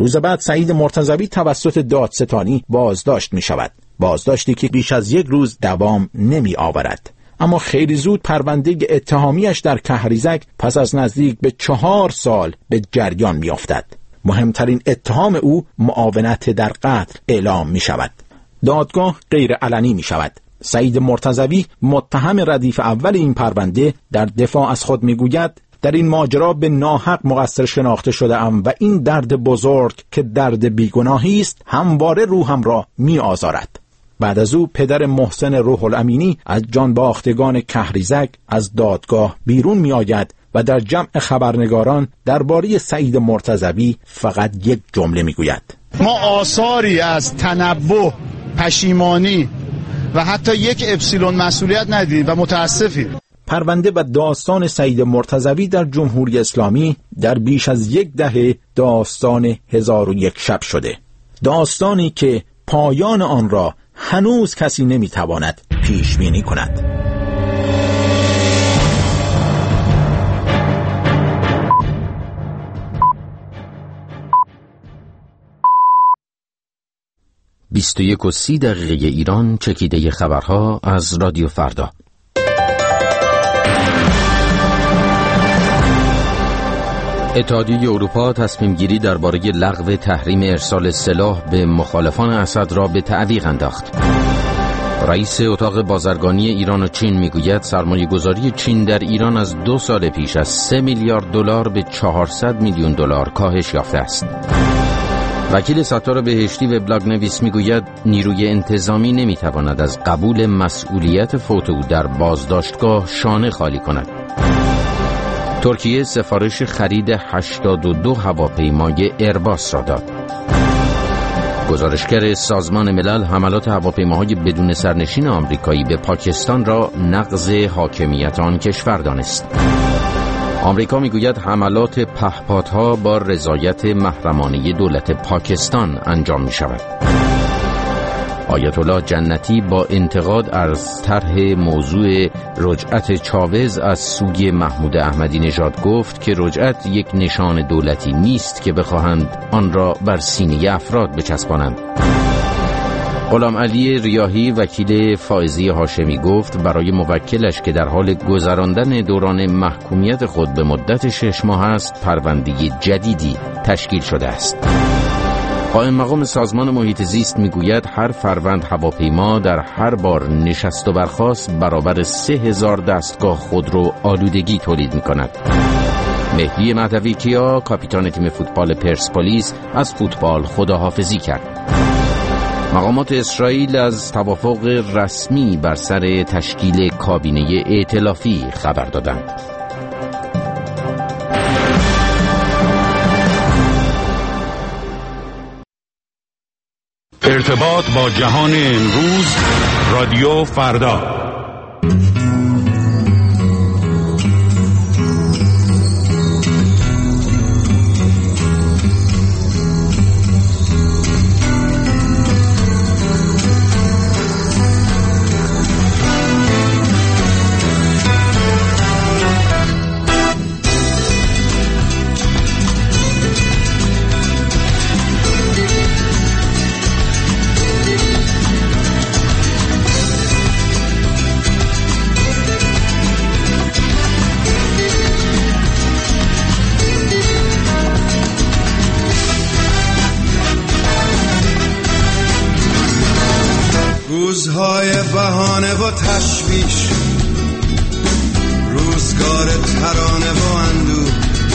روز بعد سعید مرتضوی توسط دادستانی بازداشت می شود. بازداشتی که بیش از یک روز دوام نمی آورد. اما خیلی زود پرونده اتهامیش در کهریزک پس از نزدیک به چهار سال به جریان می افتد. مهمترین اتهام او معاونت در قتل اعلام می شود. دادگاه غیر علنی می شود. سعید مرتضوی متهم ردیف اول این پرونده در دفاع از خود می گوید در این ماجرا به ناحق مقصر شناخته شده ام و این درد بزرگ که درد بیگناهی است همواره روحم را می آزارد. بعد از او پدر محسن روح الامینی از جانباختگان کهریزک از دادگاه بیرون می آید و در جمع خبرنگاران درباره سعید مرتضوی فقط یک جمله می گوید: ما آثاری از تنبه، پشیمانی و حتی یک اپسیلون مسئولیت ندیدیم و متاسفیم. پرونده و داستان سعید مرتضوی در جمهوری اسلامی در بیش از یک دهه داستان هزار و یک شب شده. داستانی که پایان آن را هنوز کسی نمیتواند پیش بینی کند. بیست و یک و سی دقیقه ایران، چکیده خبرها از رادیو فردا. اتحادیه اروپا تصمیم گیری درباره لغو تحریم ارسال سلاح به مخالفان اسد را به تعویق انداخت. رئیس اتاق بازرگانی ایران و چین میگوید سرمایه گذاری چین در ایران از دو سال پیش از سه میلیارد دلار به چهارصد میلیون دلار کاهش یافته است. وکیل ستار بهشتی وبلاگ نویس میگوید نیروی انتظامی نمیتواند از قبول مسئولیت فوت او در بازداشتگاه شانه خالی کند. ترکیه سفارش خرید هشتاد و دو هواپیمای ایرباس را داد. گزارشگر سازمان ملل حملات هواپیماهای بدون سرنشین آمریکایی به پاکستان را نقض حاکمیت آن کشور دانست. آمریکا میگوید حملات پهپادها با رضایت محرمانه دولت پاکستان انجام می شود. آیت الله جنتی با انتقاد از طرح موضوع رجعت چاوز از سوی محمود احمدی نژاد گفت که رجعت یک نشان دولتی نیست که بخواهند آن را بر سینه افراد بچسبانند. غلام علی ریاحی وکیل فائزی هاشمی گفت برای موکلش که در حال گذراندن دوران محکومیت خود به مدت شش ماه است پرونده جدیدی تشکیل شده است. قائم مقام سازمان محیط زیست میگوید هر فروند هواپیما در هر بار نشست و برخاست برابر سه هزار دستگاه خودرو آلودگی تولید میکند. مهدی مهدوی کیا کاپیتان تیم فوتبال پرسپولیس از فوتبال خداحافظی کرد. مقامات اسرائیل از توافق رسمی بر سر تشکیل کابینه ائتلافی خبر دادند. ارتباط با جهان امروز، رادیو فردا. روزهای بهانه و تشویش، روزگار ترانه و اندوه،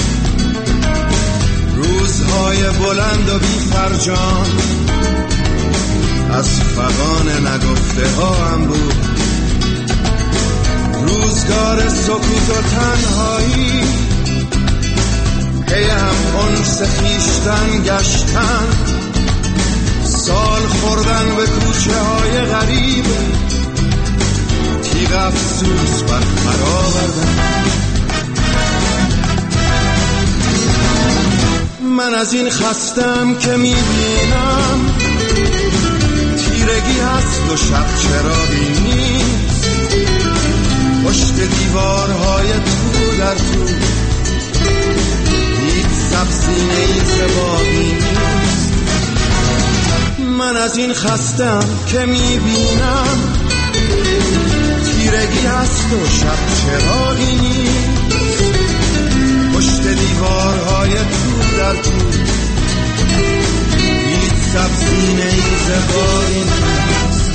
روزهای بلند و بی فرجام، از فغان نگفته ها هم بود، روزگار سکوت و تنهایی، پی هم انس خویشتن گشتن، سال خوردن به کوچه های غریب، تیغ افسوس بر خر آوردن. من از این خستم که میبینم تیرگی هست و شب چراغی نیست، پشت دیوارهای تو در تو هیچ سبزینه ای زبانی نیست. من از این خستم که میبینم تیرگی هست و شب چراغی نیست. پشت دیوارهای تو در تو هیچ سبزینه ای زبانی نیست.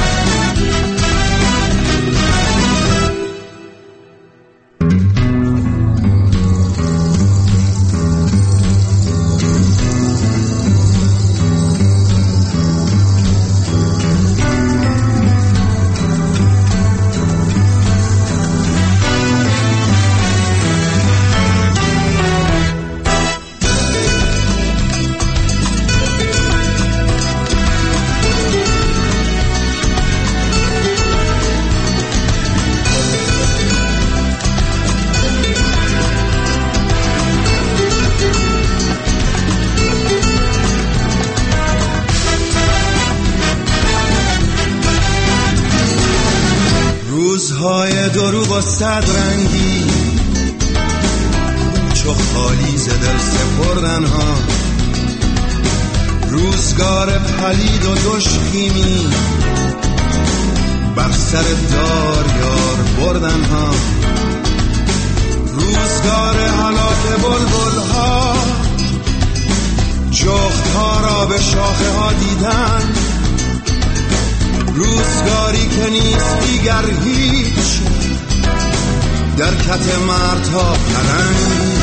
روزهای دروغ و صد رنگی چو خالی ز دل سپردن ها، روزگار پلید و دشخیمی بر سر دار یار بردن ها، روزگار هلاک بلبل ها جغد ها را به شاخه ها دیدن، روزگاری که نیست دیگر هیچ در کت مردها پلنگ.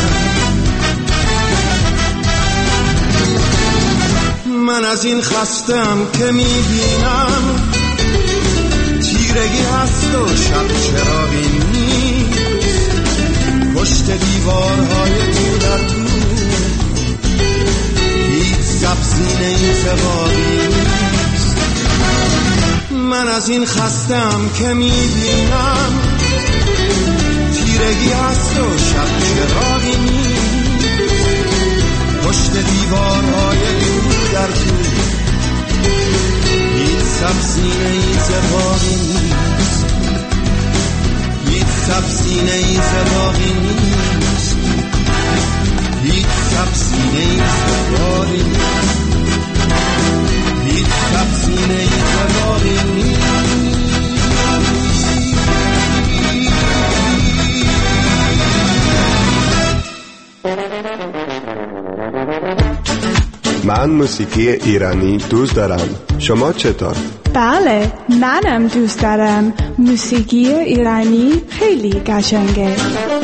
من از این خستم که میبینم تیرگی هست و شب چراغی نیست. پشت دیوارهای تو در تو هیچ سبزینه ای زبانی نیست. من از این خستم که میبینم تیرگی هست و شب چراغی نیست. پشت دیوارهای تو در تو هیچ سبزینه ای زبانی نیست. هیچ سبزینه ای زبانی نیست. هیچ سبزینه ای زبانی نیست. هیچ سبزینه ای زبانی نیست. من موسیقی ایرانی دوست دارم. شما چطور؟ بله، منم دوست دارم. موسیقی ایرانی خیلی قشنگه.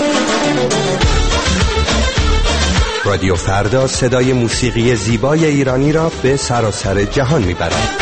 رادیو فردا صدای موسیقی زیبای ایرانی را به سراسر جهان میبرد.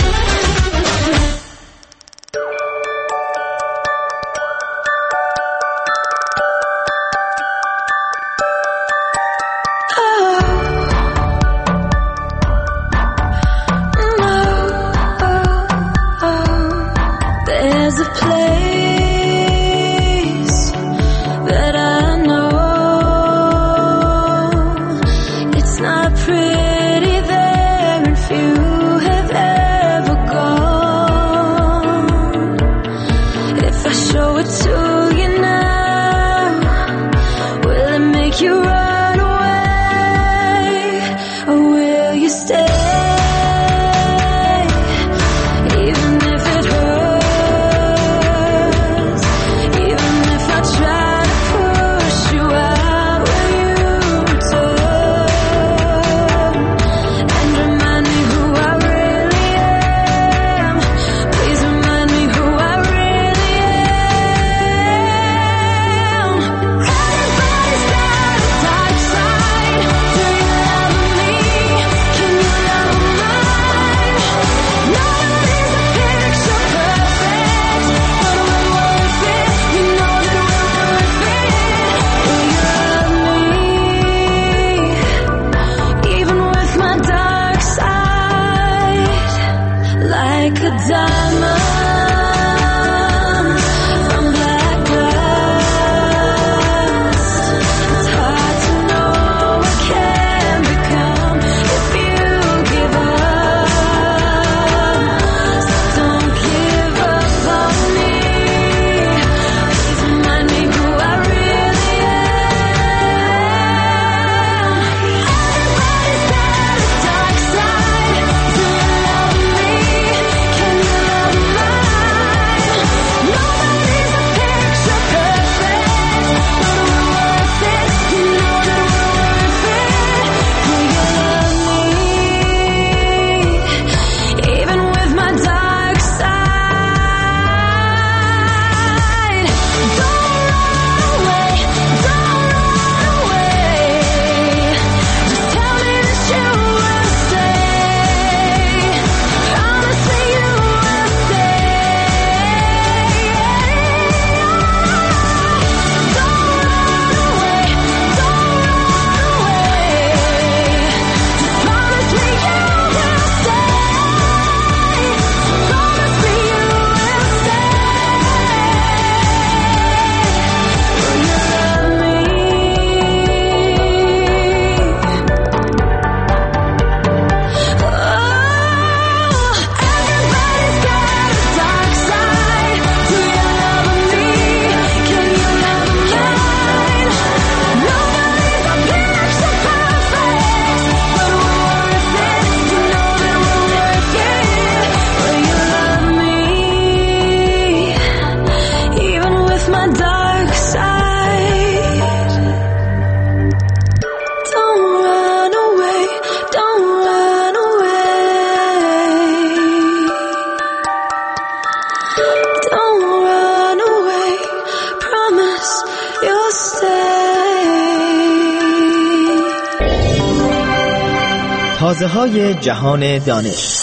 تازه‌های جهان دانش.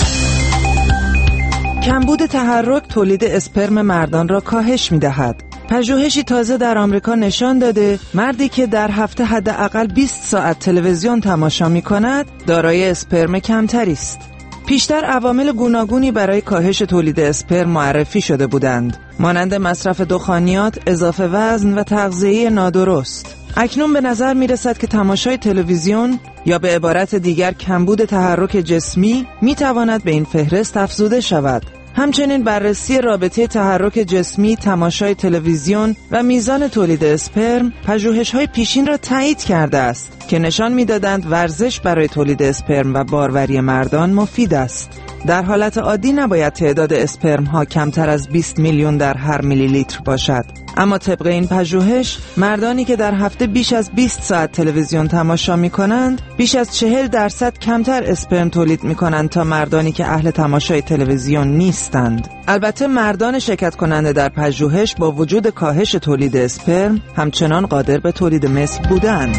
کمبود تحرک تولید اسپرم مردان را کاهش می‌دهد. پژوهشی تازه در آمریکا نشان داده مردی که در هفته حداقل بیست ساعت تلویزیون تماشا می‌کند دارای اسپرم کمتری است. پیشتر عوامل گوناگونی برای کاهش تولید اسپرم معرفی شده بودند، مانند مصرف دخانیات، اضافه وزن و تغذیه نادرست. اکنون به نظر می رسد که تماشای تلویزیون یا به عبارت دیگر کمبود تحرک جسمی می تواند به این فهرست افزوده شود. همچنین بررسی رابطه تحرک جسمی، تماشای تلویزیون و میزان تولید اسپرم پژوهش‌های پیشین را تایید کرده است که نشان می‌دادند ورزش برای تولید اسپرم و باروری مردان مفید است. در حالت عادی نباید تعداد اسپرم ها کمتر از بیست میلیون در هر میلی لیتر باشد، اما طبق این پژوهش مردانی که در هفته بیش از بیست ساعت تلویزیون تماشا می کنند بیش از چهل درصد کمتر اسپرم تولید می کنند تا مردانی که اهل تماشای تلویزیون نیستند. البته مردان شرکت کننده در پژوهش با وجود کاهش تولید اسپرم همچنان قادر به تولید مثل بودند.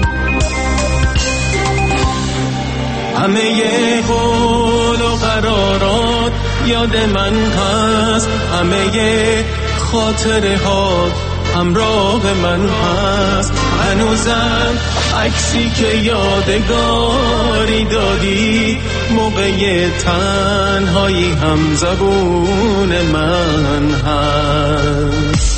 همه قول و قرارات یاد من هست، همه خاطره ها همراه من هست، هنوزم عکسی که یادگاری دادی موقع تنهایی هم زبون من هست.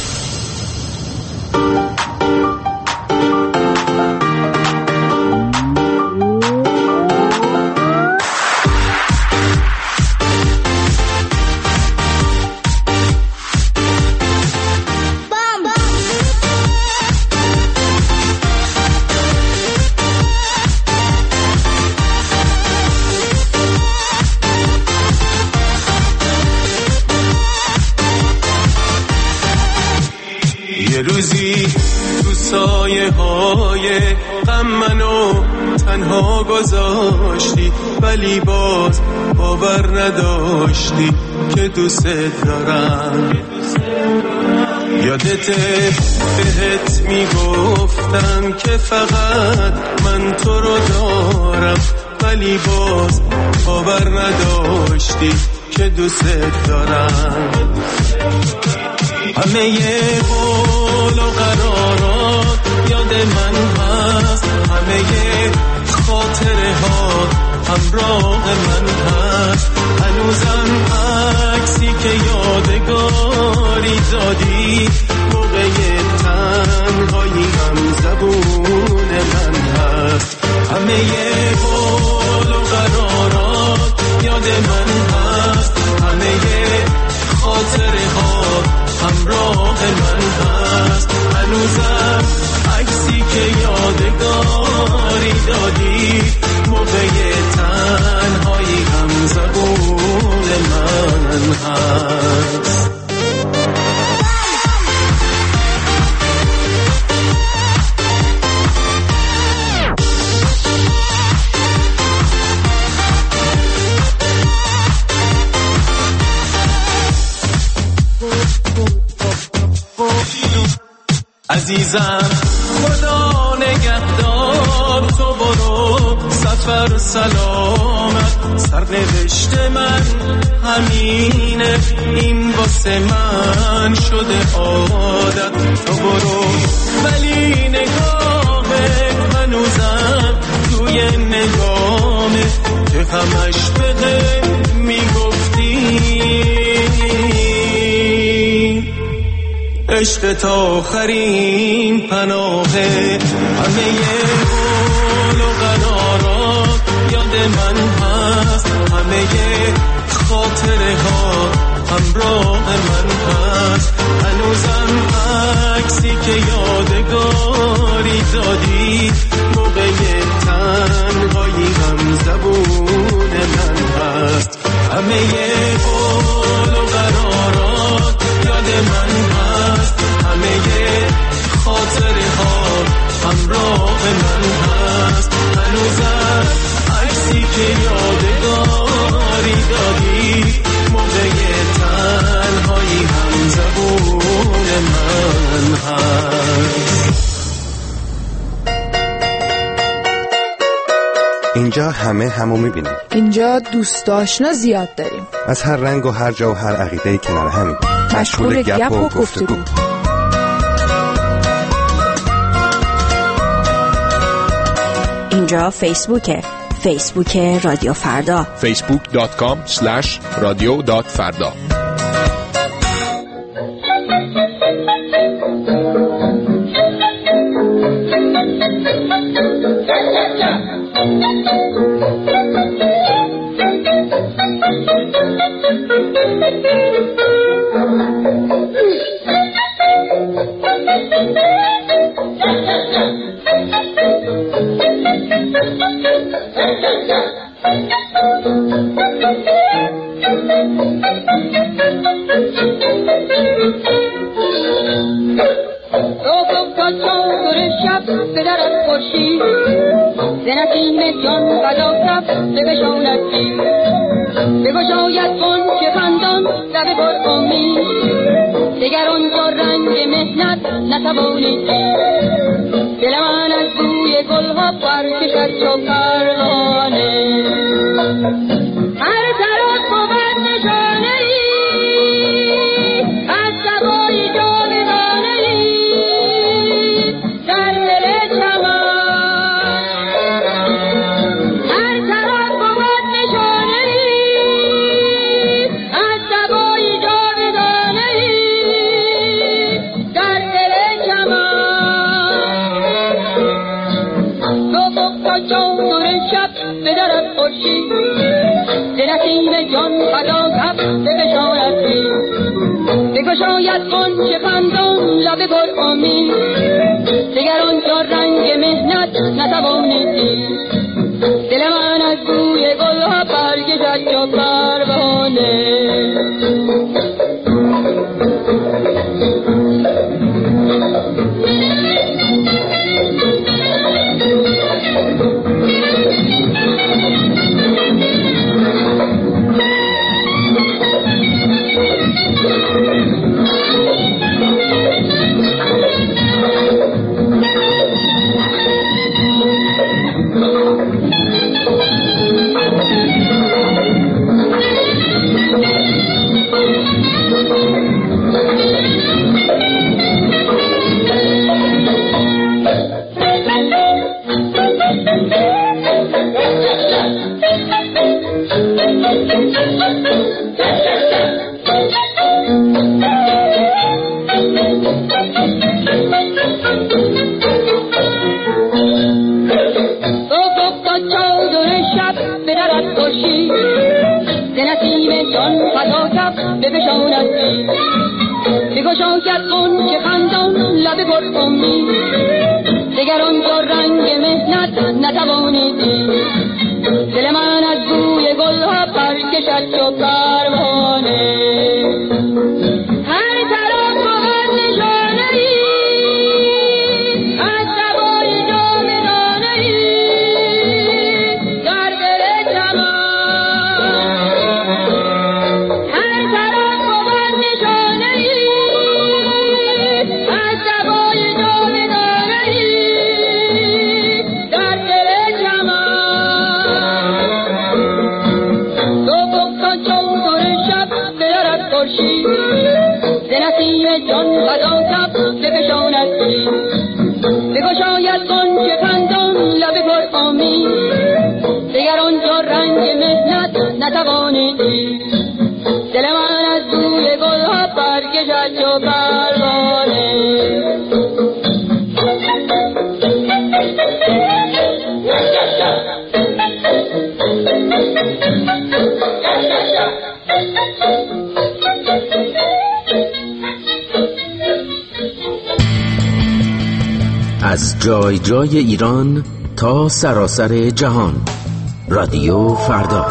یه روزی تو سایه های غم منو تنها گذاشتی، ولی باز باور نداشتی که دوست دارم. یادته بهت میگفتم که فقط من تو رو دارم، ولی باز باور نداشتی که دوست دارم. همه قول و قرارات یاد من هست، همه خاطره ها همراه من هست، هنوزم عکسی که یادگاری دادی موقع تنهایی هم زبون من هست. همه قول و قرارات یاد من هست، همه خاطره ها همراه من هست، هنوزم عکسی که یادگاری دادی موقع تنهایی هم زبون من هست. عزیزم خدا نگهدار، تو برو سفر سلامت، سرنوشت من همینه، این واسه من شده عادت. تو برو ولی نگاهت هنوزم توی نگامه که همش بده میگفتی عشق تا آخرین پناهه. همه قول و قرارات یاد من هست، همه خاطره ها همراه من هست، هنوزم عکسی که یادگاری دادی موقع تنهایی هم زبون من هست. همه قول و قرارات یاد من هست، همه خاطره ها همراه من هست، هنوزم عکسی که یادگاری دادی موقع تنهایی همه همو میبینیم. اینجا دوست آشنا زیاد داریم، از هر رنگ و هر جا و هر عقیده‌ای کنار همیم، مشغول گپ و گفتگو. اینجا فیسبوکه، فیسبوک رادیو فردا، فیسبوک دات کام اسلش رادیو دات فردا. از جای جای ایران تا سراسر جهان، رادیو فردا.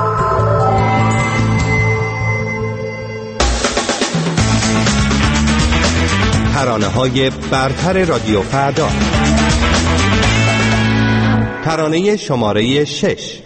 ترانه‌های برتر رادیو فردا. ترانه شماره شش.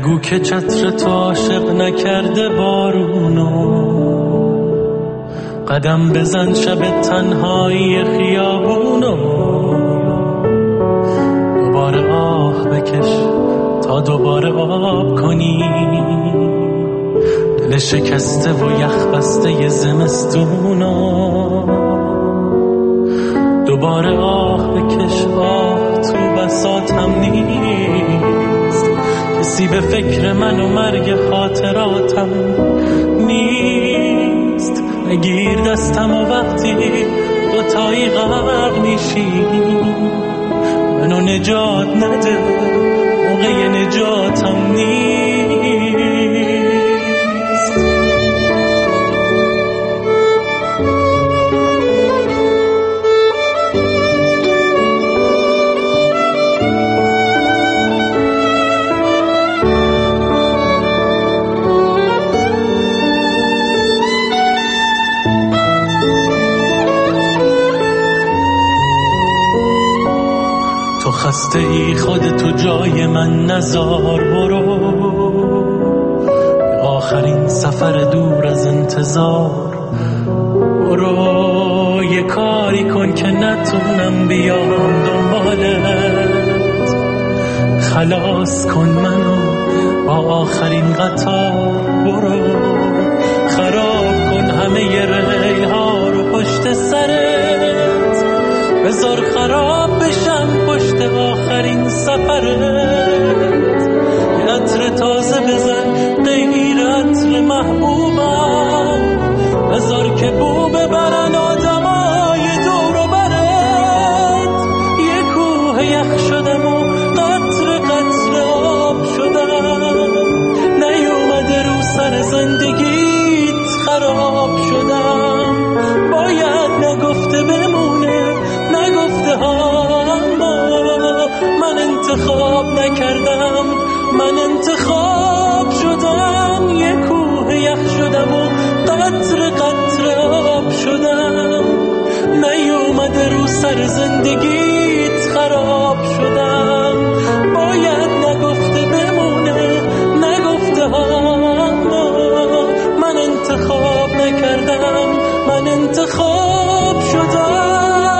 نگو که چتر تو عاشق نکرده بارونو، قدم بزن شب تنهایی خیابونو، دوباره آه بکش تا دوباره آب کنی دل شکسته و یخ بسته زمستونو، دوباره آه بکش آه تو بساطم نیست، کسی به فکر من و مرگ خاطراتم نیست، نگیر دستم و وقتی دوتایی غرق میشیم منو نجات نده موقع نجاتم نیست. خسته ای خودتو جای من نزار، برو به آخرین سفر دور از انتظار، برو یه کاری کن که نتونم بیام دنبالت، خلاص کن منو با آخرین قطار، برو خراب کن همه ریل ها رو پشت سرت، بذار خراب بشم پشت آخرین سفرت، یه عطر تازه بزن غیر عطر محبوبم، بذار که بو ببرن آدمای دور و برت، یه کوه یخ شدم و قطر قطر آب شدم، نیومده رو سر زندگیت خراب شدم، باید نگفته بمونه نگفته ها، من انتخاب نکردم، من انتخاب شدم، یه کوه یخ شدم و قطر قطر آب شدم، نیومده رو سر زندگیت خراب شدم، باید نگفته بمونه نگفته ها، من انتخاب نکردم، من انتخاب شدم.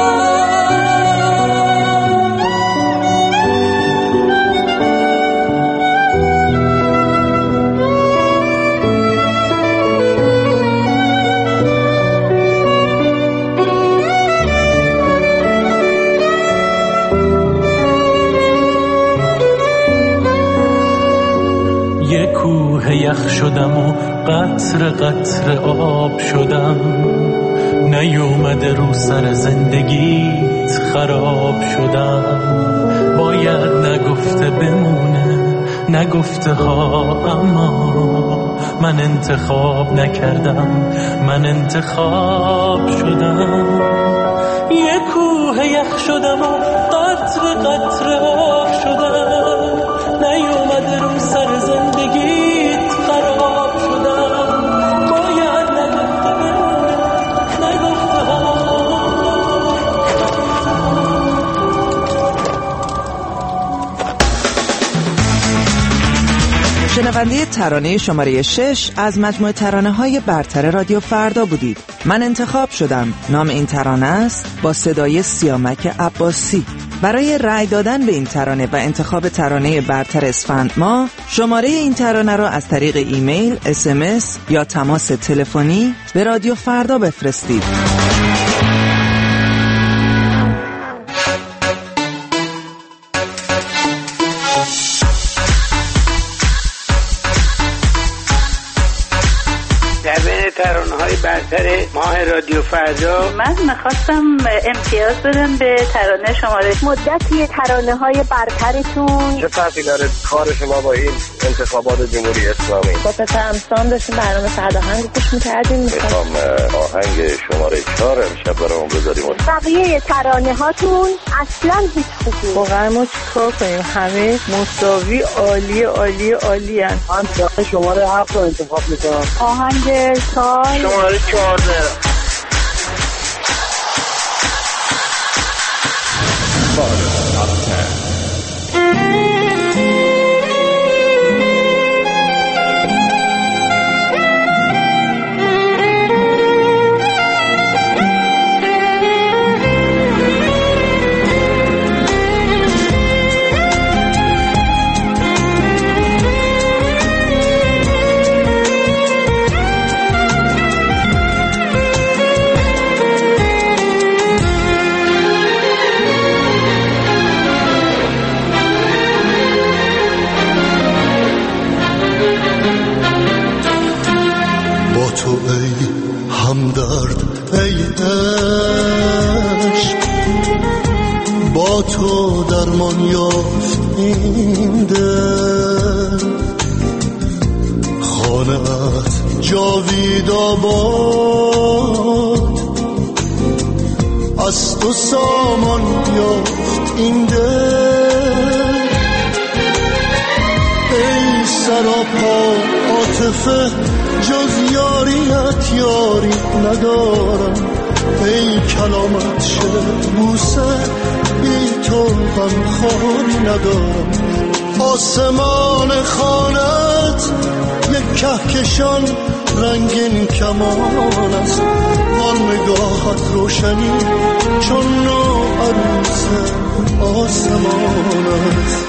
یخ شدم و قطر قطر آب شدم، نیومده رو سر زندگیت خراب شدم، باید نگفته بمونه نگفته ها، اما من انتخاب نکردم، من انتخاب شدم، یه کوه یخ شدم و قطر قطر آب شدم، نیومده رو سر زندگیت خراب شدم، باید نگفته بمونه نگفته ها. شنونده ترانه شماره شش از مجموعه ترانه های برتر رادیو فردا بودید. من انتخاب شدم نام این ترانه است، با صدای سیامک عباسی. برای رأی دادن به این ترانه و انتخاب ترانه برتر اسفند ماه، شماره این ترانه را از طریق ایمیل، اس ام اس یا تماس تلفنی به رادیو فردا بفرستید. ترانه‌های برتر ماه رادیو فردا، من میخواستم امتیاز بدم به ترانه شماره. مدتی ترانه‌های برترتون چه فرقی داره کار شما با این انتخابات جمهوری اسلامی؟ با پسر امسان داشتیم برنامه فردا گوش می‌کردیم. میخوام آهنگ شماره چهار امشب برامون بذاریم. بقیه ترانه‌هاتون اصلا هیچ خوبی. واقعا ما چیکار کنیم؟ همه مساوی عالی عالی عالی ان. من شماره هفت رو انتخاب می‌کنم. آهنگ شماره چهارده. تو ای همدرد ای عشق، با تو درمان یافت این دل، خانه‌ات جاوید آباد، از تو سامان یافت این دل. ای سراپا عاطفه جز یاریت یاری ندارم، ای کلامت شعر بوسه بی تو غمخواری ندارم. آسمان خانت یک کهکشان رنگین کمان است، آن نگاهت روشنی چون نو عروس آسمان است.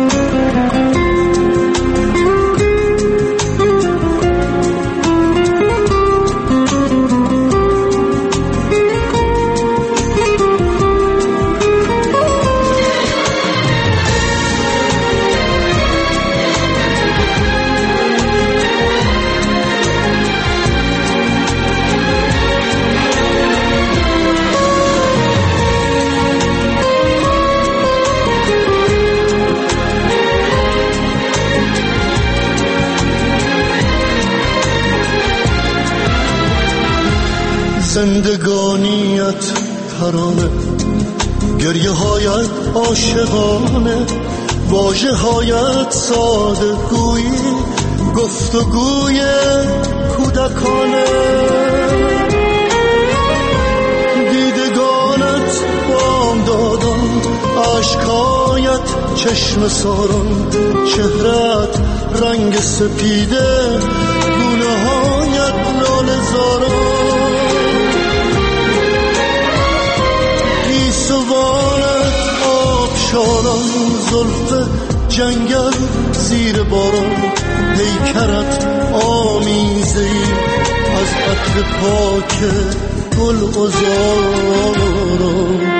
زندگانیت ترانه، گریه هایت عاشقانه، واژه هایت ساده گویی، گفتگوی کودکانه. دیدگانت بام دادم، عشقایت چشم ساران، چهرت رنگ سپیده، گونه هایت لاله زاران. سوارت آبشاران، زلف جنگل زیر باران، پیکرت آمیزه‌ای از عطر پاک گل عذاران.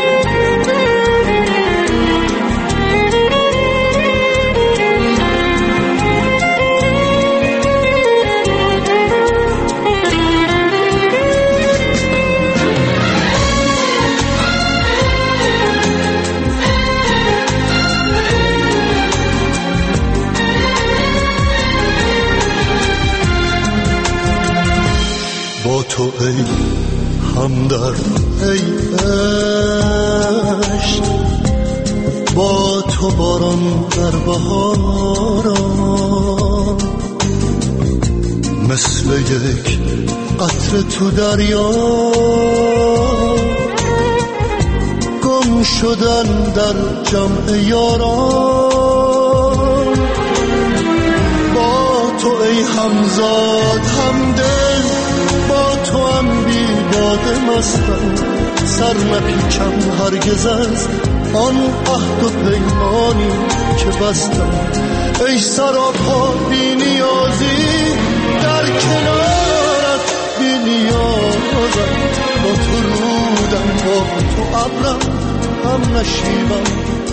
تو ای همدرد ای عشق، با تو باران در بهاران، مثل یک قطره تو دریا، گم شدن در جمع یاران. با تو ای همزاد همدل، با تو هم بی باده مستم، سر نپیچم هرگز از آن عهد و پیمانی که بستم. ای سراپا بی نیازی، در کنارت بی نیازم، با تو رودم با تو ابرم هم نشیبم